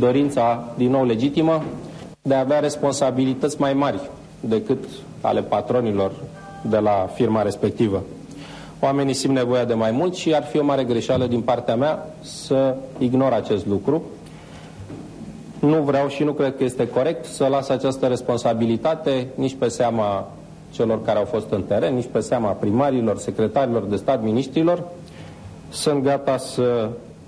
dorința din nou legitimă de a avea responsabilități mai mari decât ale patronilor de la firma respectivă. Oamenii simt nevoia de mai mult și ar fi o mare greșeală din partea mea să ignor acest lucru. Nu vreau și nu cred că este corect să las această responsabilitate nici pe seama celor care au fost în teren, nici pe seama primarilor, secretarilor de stat, miniștrilor. Sunt gata să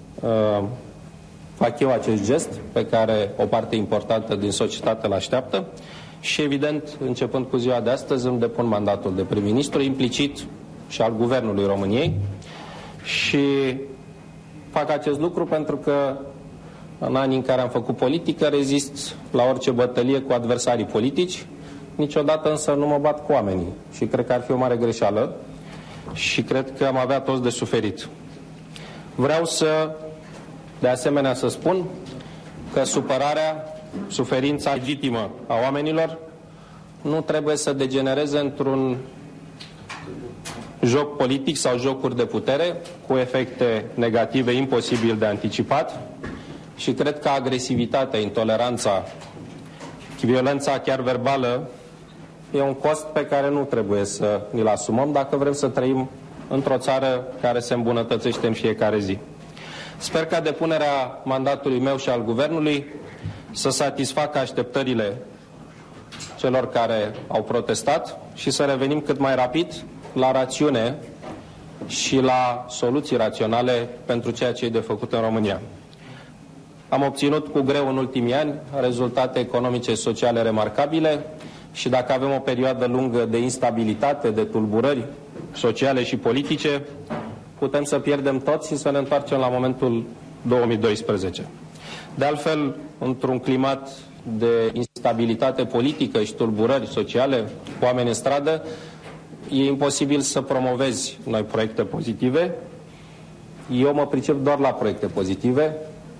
fac eu acest gest pe care o parte importantă din societate îl așteaptă și, evident, începând cu ziua de astăzi, îmi depun mandatul de prim-ministru, implicit și al Guvernului României, și fac acest lucru pentru că în anii în care am făcut politică rezist la orice bătălie cu adversarii politici, niciodată însă nu mă bat cu oamenii și cred că ar fi o mare greșeală și cred că am avea toți de suferit. Vreau de asemenea să spun că supărarea, suferința legitimă a oamenilor nu trebuie să degenereze într-un joc politic sau jocuri de putere cu efecte negative imposibil de anticipat și cred că agresivitatea, intoleranța, violența chiar verbală e un cost pe care nu trebuie să ni-l asumăm dacă vrem să trăim într-o țară care se îmbunătățește în fiecare zi. Sper ca depunerea mandatului meu și al Guvernului să satisfacă așteptările celor care au protestat și să revenim cât mai rapid la rațiune și la soluții raționale pentru ceea ce e de făcut în România. Am obținut cu greu în ultimii ani rezultate economice și sociale remarcabile și dacă avem o perioadă lungă de instabilitate, de tulburări sociale și politice, putem să pierdem tot și să ne întoarcem la momentul 2012. De altfel, într-un climat de instabilitate politică și tulburări sociale, cu oameni în stradă, e imposibil să promovezi noi proiecte pozitive. Eu mă pricep doar la proiecte pozitive.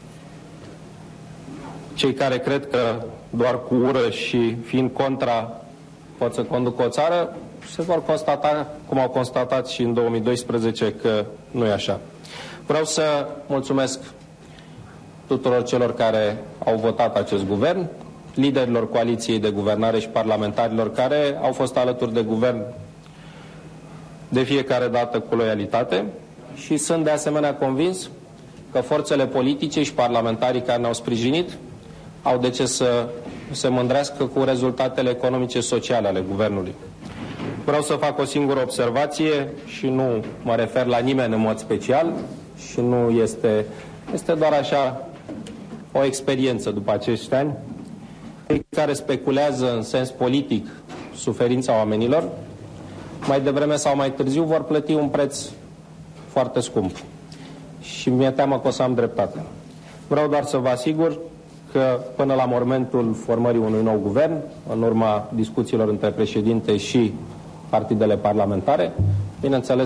Cei care cred că doar cu ură și fiind contra pot să conducă o țară, se vor constata, cum au constatat și în 2012, că nu e așa. Vreau să mulțumesc tuturor celor care au votat acest guvern, liderilor coaliției de guvernare și parlamentarilor care au fost alături de guvern de fiecare dată cu loialitate și sunt de asemenea convins că forțele politice și parlamentarii care ne-au sprijinit au de ce să se mândrească cu rezultatele economice și sociale ale guvernului. Vreau să fac o singură observație și nu mă refer la nimeni în mod special și nu este doar așa o experiență după acești ani. Cei care speculează în sens politic suferința oamenilor, mai devreme sau mai târziu vor plăti un preț foarte scump. Și mi-e teamă că o să am dreptate. Vreau doar să vă asigur că până la momentul formării unui nou guvern, în urma discuțiilor între președinte și partidele parlamentare, bineînțeles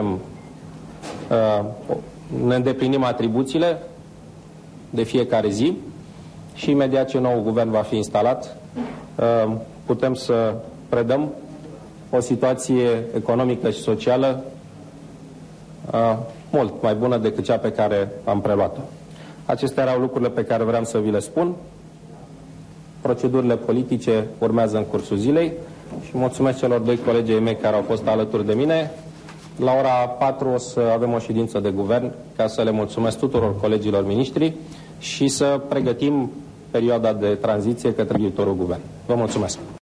ne îndeplinim atribuțiile de fiecare zi și imediat ce nou guvern va fi instalat, putem să predăm o situație economică și socială mult mai bună decât cea pe care am preluat-o. Acestea erau lucrurile pe care vreau să vi le spun. Procedurile politice urmează în cursul zilei și mulțumesc celor doi colegii mei care au fost alături de mine. La ora 4 o să avem o ședință de guvern ca să le mulțumesc tuturor colegilor miniștri și să pregătim perioada de tranziție către viitorul guvern. Vă mulțumesc!